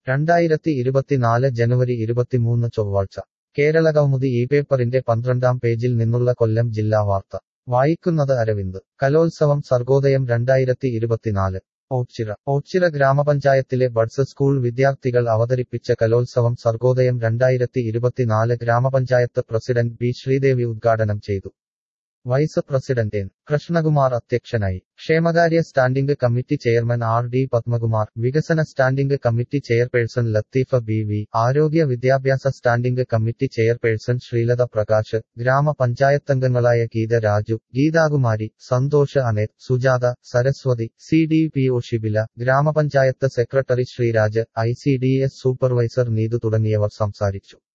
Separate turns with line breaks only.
2024 ജനുവരി 23 ചൊവ്വാഴ്ച കേരളകൗമുദി ഈ പേപ്പറിന്റെ 12-ാം പേജിൽ നിന്നുള്ള കൊല്ലം ജില്ലാ വാർത്ത വായിക്കുന്നത് അരവിന്ദ്. കലോത്സവം സർഗോദയം 2024. ഓച്ചിറ ഗ്രാമപഞ്ചായത്തിലെ ബഡ്സ് സ്കൂൾ വിദ്യാർത്ഥികൾ അവതരിപ്പിച്ച കലോത്സവം സർഗോദയം 2024 ഗ്രാമപഞ്ചായത്ത് പ്രസിഡന്റ് ബി ശ്രീദേവി ഉദ്ഘാടനം ചെയ്തു. Vice president N. കൃഷ്ണകുമാർ അധ്യക്ഷനായി. ക്ഷേമകാര്യ standing committee chairman R. D. Padmakumar, വികസന standing committee chairperson Latheefa B. V, ആരോഗ്യ വിദ്യാഭ്യാസ standing committee chairperson Sreelatha Prakash, ഗ്രാമപഞ്ചായത്തംഗങ്ങളായ ഗീത രാജു, ഗീതാകുമാരി, സന്തോഷ് അനേത്, സുജാത, സരസ്വതി, CDPO ഷിബില, ഗ്രാമപഞ്ചായത്ത് secretary Sreeraj, ICDS supervisor Neethu തുടങ്ങിയവർ സംസാരിച്ചു.